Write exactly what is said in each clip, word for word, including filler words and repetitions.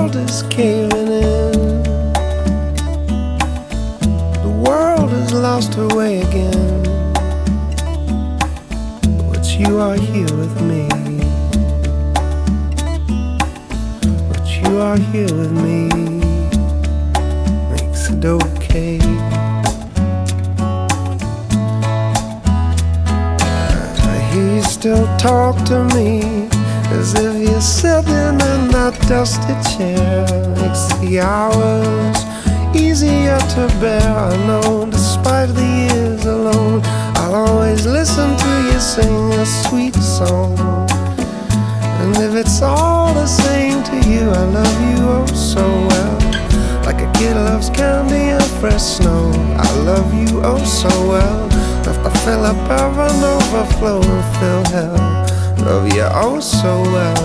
world is caving in. The world has lost her way again, but you are here with me. But you are here with me makes it okay. I hear you still talk to me as if you're sitting in that dusty chair. Makes the hours easier to bear. I know, despite the years alone, I'll always listen to you sing a sweet song. And if it's all the same to you, I love you oh so well, like a kid loves candy and fresh snow. I love you oh so well, enough to fill up heaven, overflow and fill hell. Love you oh so well.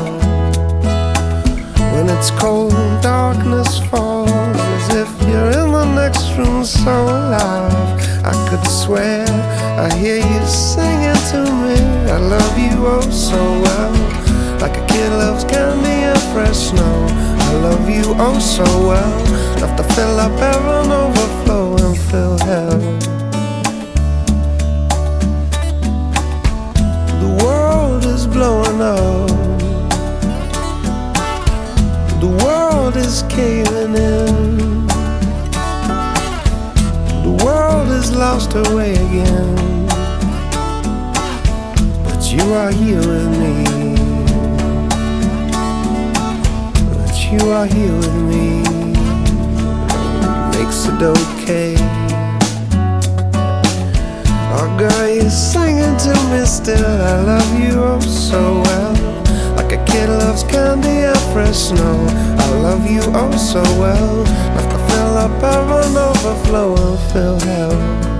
When it's cold and darkness falls, as if you're in the next room so alive, I could swear I hear you singing to me. I love you oh so well, like a kid loves candy and fresh snow. I love you oh so well, enough to fill up heaven, overflow and fill hell. Blowing up, the world is caving in. The world has lost her way again, but you are here with me. But you are here with me makes it okay. Oh girl, you're singing to me still. I love you oh so well, like a kid loves candy and fresh snow. I love you oh so well, enough to fill up heaven, overflow and fill hell.